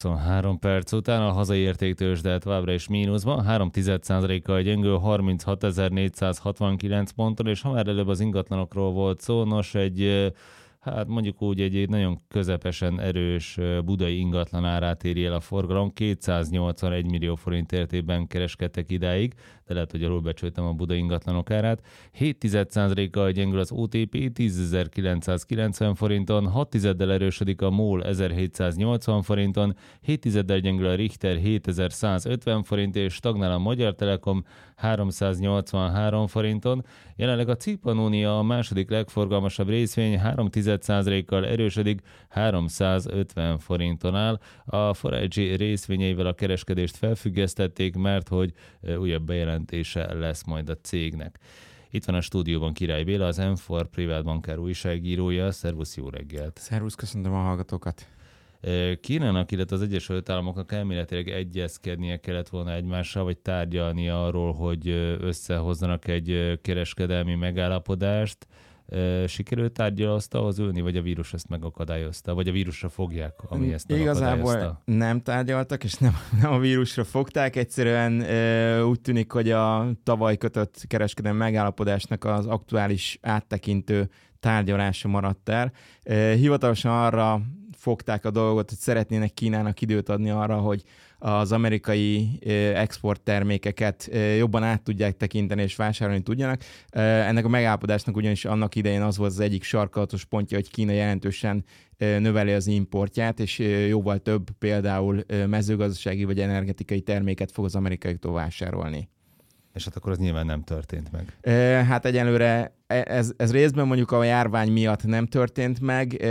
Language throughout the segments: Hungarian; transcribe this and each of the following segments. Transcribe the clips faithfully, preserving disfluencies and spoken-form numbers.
huszonhárom perc után a hazai értéktőzsde továbbra is mínuszban, három egész egy százalékkal gyengül harminchatezer-négyszázhatvankilenc ponton, és ha már előbb az ingatlanokról volt szó, nos egy, hát mondjuk úgy egy, egy nagyon közepesen erős budai ingatlan árát éri el a forgalom, kétszáznyolcvanegy millió forint értékben kereskedtek idáig, de lehet, hogy alulbecsültem a budai ingatlanok árát. hét egész egy százalékkal gyengül az o té pé tízezer-kilencszázkilencven forinton, hat tizeddel erősödik a MOL ezerhétszáznyolcvan forinton, hét tizeddel gyengül a Richter hétezer-százötven forint, és stagnál a Magyar Telekom háromszáznyolcvanhárom forinton. Jelenleg a CIP Pannonia a második legforgalmasabb részvény, három egész egy százalékkal erősödik, háromszázötven forinton áll. A Forage részvényeivel a kereskedést felfüggesztették, mert hogy újabb bejelentése lesz majd a cégnek. Itt van a stúdióban Király Béla, az em négy privát bankár újságírója. Szervusz, jó reggelt! Szervusz, köszöntöm a hallgatókat! Kínának, illetve az Egyesült Államoknak elméletileg egyezkednie kellett volna egymással, vagy tárgyalnia arról, hogy összehozzanak egy kereskedelmi megállapodást. Sikerült tárgyalóasztalhoz ülni, vagy a vírus ezt megakadályozta, vagy a vírusra fogják, ami ezt megakadályozta? Igazából nem tárgyaltak, és nem, nem a vírusra fogták. Egyszerűen e, úgy tűnik, hogy a tavaly kötött kereskedelmi megállapodásnak az aktuális áttekintő tárgyalása maradt el. E, hivatalosan arra fogták a dolgot, hogy szeretnének Kínának időt adni arra, hogy az amerikai exporttermékeket jobban át tudják tekinteni és vásárolni tudjanak. Ennek a megállapodásnak ugyanis annak idején az volt az egyik sarkalatos pontja, hogy Kína jelentősen növeli az importját, és jóval több például mezőgazdasági vagy energetikai terméket fog az amerikaiaktól vásárolni. És hát akkor az nyilván nem történt meg. Hát egyelőre ez, ez részben mondjuk a járvány miatt nem történt meg.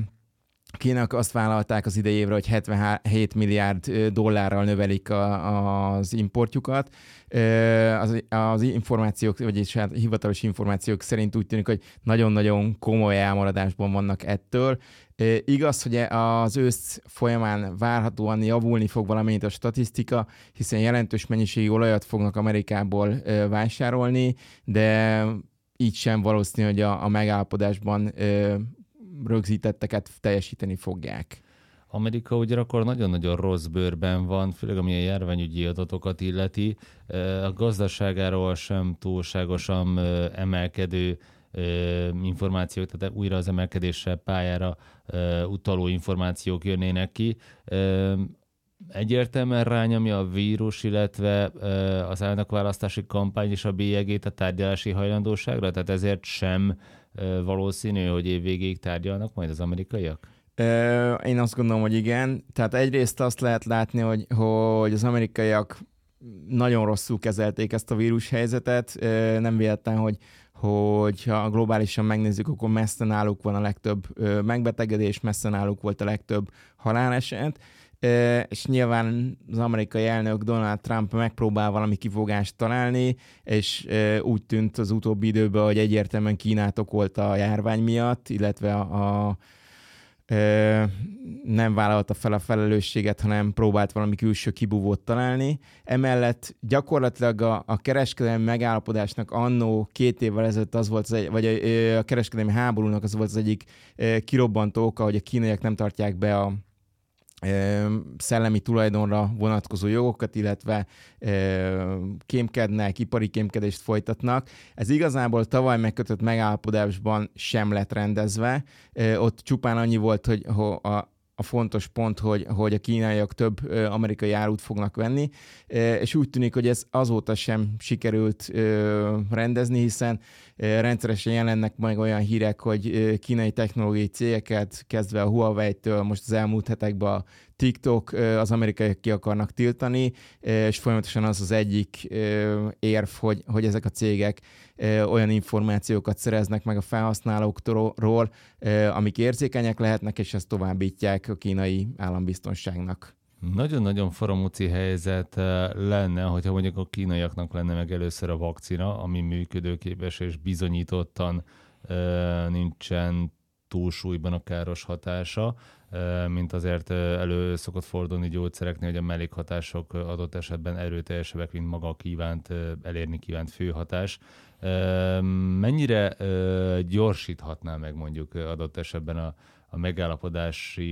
Kínának azt vállalták az idei évre, hogy hetvenhét milliárd dollárral növelik a, az importjukat. Az, az információk, vagyis hát hivatalos információk szerint úgy tűnik, hogy nagyon-nagyon komoly elmaradásban vannak ettől. Igaz, hogy az ősz folyamán várhatóan javulni fog valamennyit a statisztika, hiszen jelentős mennyiségű olajat fognak Amerikából vásárolni, de így sem valószínű, hogy a, a megállapodásban rögzítetteket teljesíteni fogják. Amerika ugyanakkor nagyon-nagyon rossz bőrben van, főleg ami a járványügyi adatokat illeti. A gazdaságáról sem túlságosan emelkedő információk, tehát újra az emelkedésre pályára utaló információk jönnének ki. Egyértelműen rányomja a vírus, illetve az elnökválasztási kampány és a bélyegét a tárgyalási hajlandóságra, tehát ezért sem valószínű, hogy évvégéig tárgyalnak majd az amerikaiak? Én azt gondolom, hogy igen. Tehát egyrészt azt lehet látni, hogy, hogy az amerikaiak nagyon rosszul kezelték ezt a vírushelyzetet. Nem véletlen, hogy hogy ha globálisan megnézzük, akkor messze náluk van a legtöbb megbetegedés, messze náluk volt a legtöbb haláleset, és nyilván az amerikai elnök Donald Trump megpróbál valami kifogást találni, és úgy tűnt az utóbbi időben, hogy egyértelműen Kínát okolta a járvány miatt, illetve a, a nem vállalta fel a felelősséget, hanem próbált valami külső kibúvót találni. Emellett gyakorlatilag a, a kereskedelmi megállapodásnak annó két évvel ezelőtt az volt, az egy, vagy a, a kereskedelmi háborúnak az volt az egyik kirobbantó oka, hogy a kínaiak nem tartják be a szellemi tulajdonra vonatkozó jogokat, illetve kémkednek, ipari kémkedést folytatnak. Ez igazából tavaly megkötött megállapodásban sem lett rendezve. Ott csupán annyi volt, hogy a a fontos pont, hogy, hogy a kínaiak több ö, amerikai árut fognak venni, ö, és úgy tűnik, hogy ez azóta sem sikerült ö, rendezni, hiszen ö, rendszeresen jelennek meg olyan hírek, hogy ö, kínai technológiai cégeket, kezdve a Huawei-től most az elmúlt hetekben a TikTok ö, az amerikaiak ki akarnak tiltani, ö, és folyamatosan az az egyik ö, érv, hogy, hogy ezek a cégek ö, olyan információkat szereznek meg a felhasználókról, ö, amik érzékenyek lehetnek, és ezt továbbítják a kínai állambiztonságnak. Nagyon-nagyon faramúci helyzet lenne, hogyha mondjuk a kínaiaknak lenne meg először a vakcina, ami működőképes és bizonyítottan uh, nincsen túlsúlyban a káros hatása, uh, mint azért elő szokott fordulni gyógyszereknél, hogy a mellékhatások adott esetben erőteljesebbek, mint maga a kívánt, uh, elérni kívánt főhatás. Uh, mennyire uh, gyorsíthatná meg mondjuk adott esetben a, a megállapodási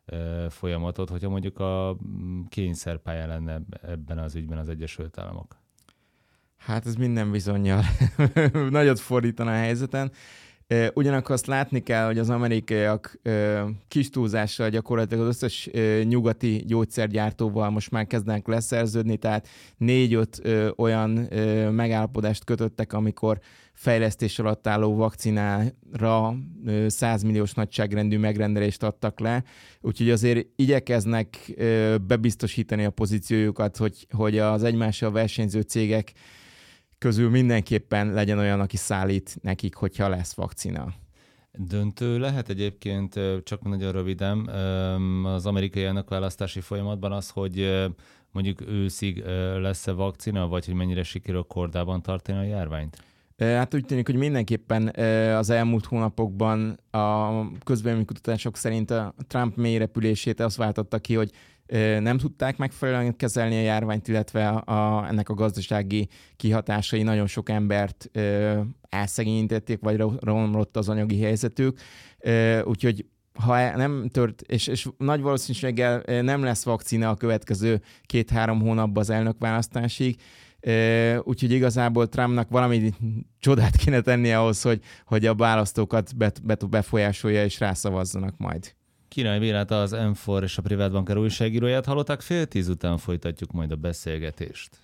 folyamatot, hogyha mondjuk a kényszerpálya lenne ebben az ügyben az Egyesült Államok? Hát ez minden bizonnyal nagyot fordítana a helyzeten. Ugyanakkor azt látni kell, hogy az amerikaiak kis túlzással gyakorlatilag az összes nyugati gyógyszergyártóval most már kezdenek leszerződni, tehát négy-öt olyan megállapodást kötöttek, amikor fejlesztés alatt álló vakcinára száz milliós nagyságrendű megrendelést adtak le, úgyhogy azért igyekeznek bebiztosítani a pozíciójukat, hogy, hogy az egymással versenyző cégek közül mindenképpen legyen olyan, aki szállít nekik, hogyha lesz vakcina. Döntő lehet egyébként, csak nagyon röviden, az amerikai elnökválasztási folyamatban az, hogy mondjuk őszig lesz-e vakcina, vagy hogy mennyire sikerül kordában tartani a járványt? Hát úgy tűnik, hogy mindenképpen az elmúlt hónapokban a közvéleménykutatások szerint a Trump mélyrepülését azt váltotta ki, hogy nem tudták megfelelően kezelni a járványt, illetve a, ennek a gazdasági kihatásai nagyon sok embert ö, elszegényítették, vagy romlott az anyagi helyzetük. Ö, úgyhogy ha nem tört, és, és nagy valószínűséggel nem lesz vakcina a következő két-három hónapban az elnökválasztásig, ö, úgyhogy igazából Trumpnak valami csodát kéne tenni ahhoz, hogy, hogy a választókat bet, bet, befolyásolja és rászavazzanak majd. Király Bélát, az M négy és a Privát Banker újságíróját hallották, fél tíz után folytatjuk majd a beszélgetést.